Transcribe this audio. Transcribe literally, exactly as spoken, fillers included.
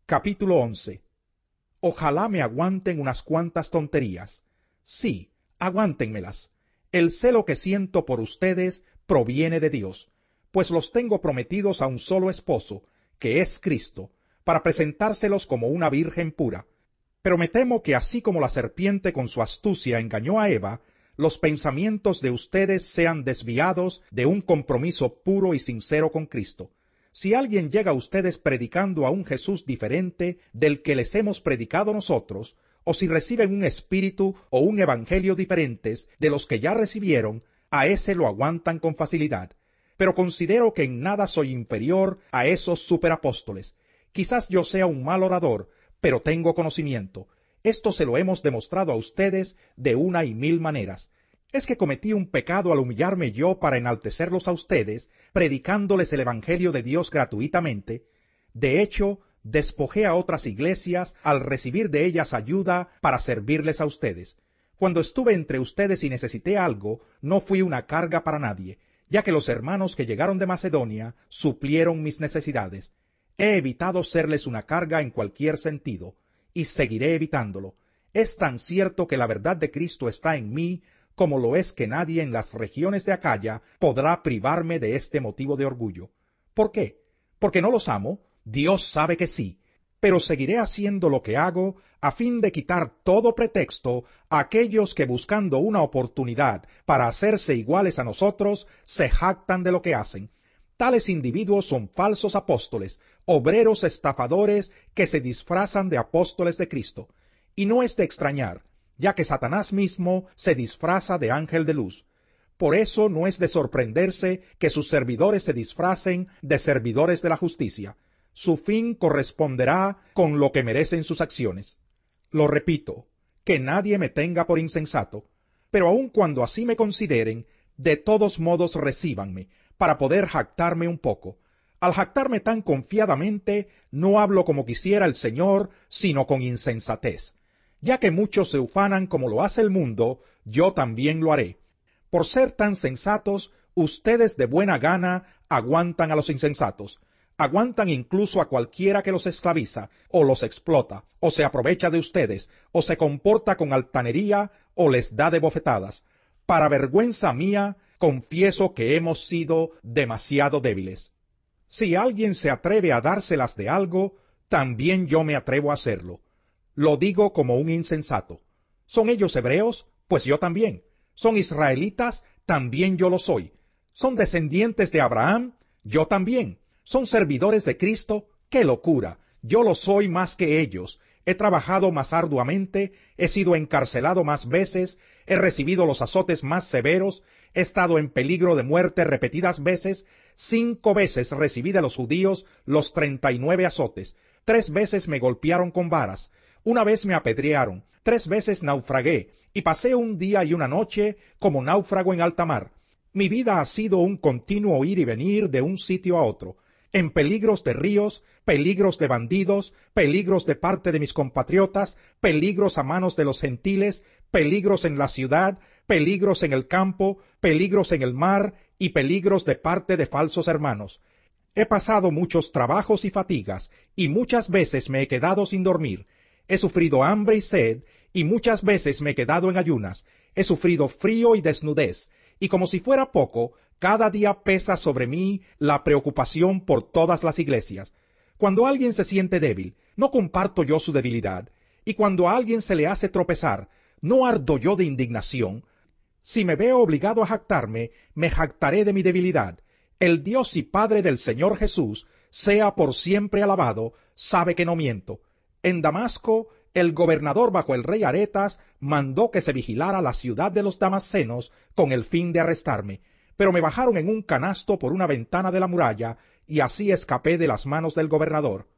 Capítulo once. Ojalá me aguanten unas cuantas tonterías. Sí, aguántenmelas. El celo que siento por ustedes proviene de Dios, pues los tengo prometidos a un solo esposo, que es Cristo, para presentárselos como una virgen pura. Pero me temo que así como la serpiente con su astucia engañó a Eva, los pensamientos de ustedes sean desviados de un compromiso puro y sincero con Cristo. Si alguien llega a ustedes predicando a un Jesús diferente del que les hemos predicado nosotros, o si reciben un espíritu o un evangelio diferentes de los que ya recibieron, a ese lo aguantan con facilidad. Pero considero que en nada soy inferior a esos superapóstoles. Quizás yo sea un mal orador, pero tengo conocimiento. Esto se lo hemos demostrado a ustedes de una y mil maneras. ¿Es que cometí un pecado al humillarme yo para enaltecerlos a ustedes, predicándoles el Evangelio de Dios gratuitamente? De hecho, despojé a otras iglesias al recibir de ellas ayuda para servirles a ustedes. Cuando estuve entre ustedes y necesité algo, no fui una carga para nadie, ya que los hermanos que llegaron de Macedonia suplieron mis necesidades. He evitado serles una carga en cualquier sentido, y seguiré evitándolo. Es tan cierto que la verdad de Cristo está en mí, como lo es que nadie en las regiones de Acaya podrá privarme de este motivo de orgullo. ¿Por qué? ¿Porque no los amo? Dios sabe que sí, pero seguiré haciendo lo que hago a fin de quitar todo pretexto a aquellos que, buscando una oportunidad para hacerse iguales a nosotros, se jactan de lo que hacen. Tales individuos son falsos apóstoles, obreros estafadores que se disfrazan de apóstoles de Cristo. Y no es de extrañar, ya que Satanás mismo se disfraza de ángel de luz. Por eso no es de sorprenderse que sus servidores se disfracen de servidores de la justicia. Su fin corresponderá con lo que merecen sus acciones. Lo repito, que nadie me tenga por insensato, pero aun cuando así me consideren, de todos modos recíbanme, para poder jactarme un poco. Al jactarme tan confiadamente, no hablo como quisiera el Señor, sino con insensatez. Ya que muchos se ufanan como lo hace el mundo, yo también lo haré. Por ser tan sensatos, ustedes de buena gana aguantan a los insensatos. Aguantan incluso a cualquiera que los esclaviza, o los explota, o se aprovecha de ustedes, o se comporta con altanería, o les da de bofetadas. Para vergüenza mía, confieso que hemos sido demasiado débiles. Si alguien se atreve a dárselas de algo, también yo me atrevo a hacerlo. Lo digo como un insensato. ¿Son ellos hebreos? Pues yo también. ¿Son israelitas? También yo lo soy. ¿Son descendientes de Abraham? Yo también. ¿Son servidores de Cristo? ¡Qué locura! Yo lo soy más que ellos. He trabajado más arduamente, he sido encarcelado más veces, he recibido los azotes más severos, he estado en peligro de muerte repetidas veces, cinco veces recibí de los judíos los treinta y nueve azotes, tres veces me golpearon con varas, una vez me apedrearon, tres veces naufragué, y pasé un día y una noche como náufrago en alta mar. Mi vida ha sido un continuo ir y venir de un sitio a otro, en peligros de ríos, peligros de bandidos, peligros de parte de mis compatriotas, peligros a manos de los gentiles, peligros en la ciudad, peligros en el campo, peligros en el mar y peligros de parte de falsos hermanos. He pasado muchos trabajos y fatigas, y muchas veces me he quedado sin dormir. He sufrido hambre y sed, y muchas veces me he quedado en ayunas. He sufrido frío y desnudez, y como si fuera poco, cada día pesa sobre mí la preocupación por todas las iglesias. Cuando alguien se siente débil, no comparto yo su debilidad, y cuando a alguien se le hace tropezar, no ardo yo de indignación. Si me veo obligado a jactarme, me jactaré de mi debilidad. El Dios y Padre del Señor Jesús, sea por siempre alabado, sabe que no miento. En Damasco, el gobernador bajo el rey Aretas mandó que se vigilara la ciudad de los damascenos con el fin de arrestarme, pero me bajaron en un canasto por una ventana de la muralla, y así escapé de las manos del gobernador.